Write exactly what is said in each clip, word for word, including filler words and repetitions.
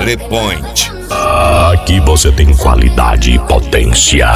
Frequency. Aqui você tem qualidade e potência.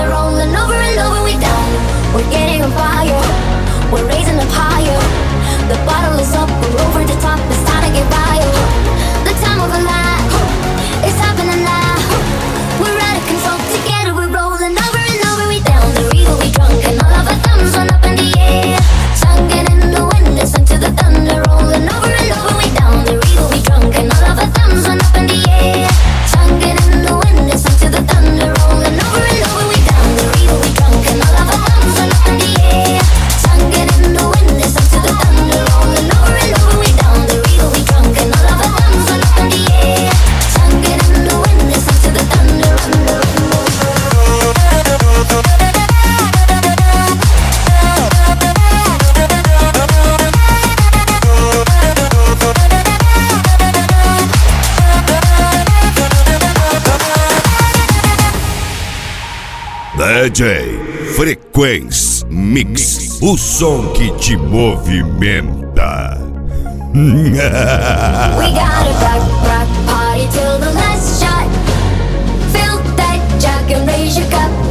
D J Frequency Mix, o som que te movimenta. We gotta rock, rock, party till the last shot. Fill that jug and raise your cup.